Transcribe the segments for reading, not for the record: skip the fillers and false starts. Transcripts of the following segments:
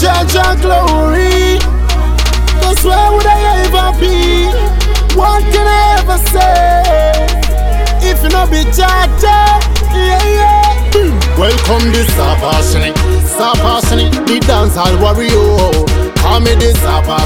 Jaja glory. Cause where would I ever be? What can I ever say? If you not be Jaja, yeah. Welcome this Sapashnik, the dancehall warrior. Call me this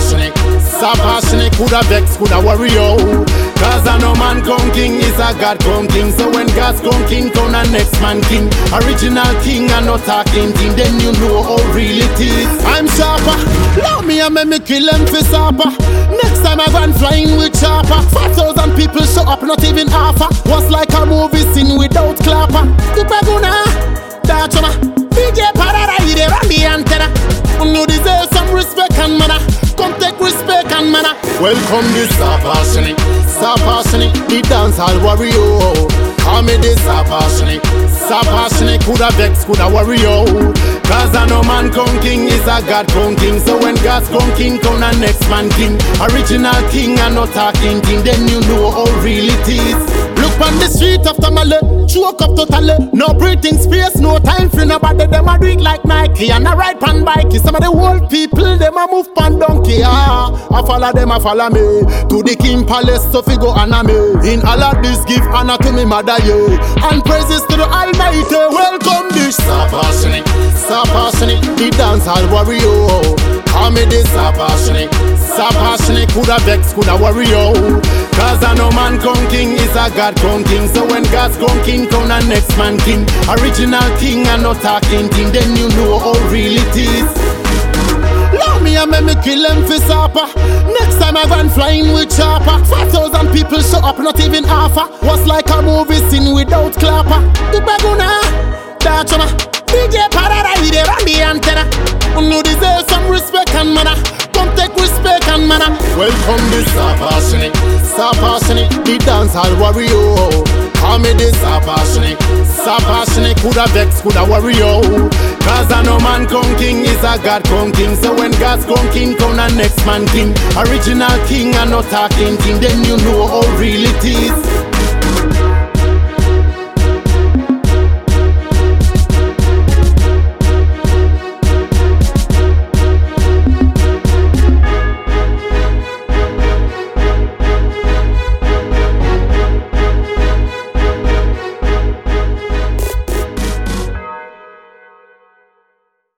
Sapashnik, coulda vex, coulda warrior. Cause I know man come king is a God come king. So when God's come king, come a next man king. Original king and not talking thing, then you know how real it is. I'm sharper, love me and make me kill them for supper. Next time I run flying with chopper. 5,000 people show up, not even half. Was like a movie scene without clapper. Kupaguna, Dachama, DJ Parada, he dey run the antenna. You deserve some respect and manner. Come take respect and manner. Welcome this Sapashnik, the dancehall warrior. Call me this Sapashnik, coulda vex, coulda warrior. Cause I know man come king is a God come king. So when God's come king, come a next man king. Original king and not talking king, then you know how real it is. Look on the street after my leg, choke up totally. No breathing space, no time for nobody. Them a do it like Nike and a ride pan bike. Some of the old people, them a move pan donkey. I follow them, I follow me to the king palace, so fi go honor me. In all of this, give honor to me mother, yeah, and praises to the Almighty. Welcome this Sapashnik, the dancehall warrior. Call me this Sapashnik, coulda vex, coulda warrior. Cause I know man come king is a God come king. So when God's come king, come a next man king. Original king and not talking king, then you know how real it is. Love me and make me kill them for supper. Next time I run flying with chopper. 5,000 people show up, not even half. Was like a movie scene without clapper. Kupaguna, Dachama, DJ Parada, he dey run the antenna. You deserve some respect and manner. Come take respect and manner. Welcome this Sapashnik, the dancehall warrior. Call me this Sapashnik, coulda vex, coulda warrior. Cause I know man come king is a God come king. So when God's come king, come a next man king. Original king and not talking king, then you know how real it is.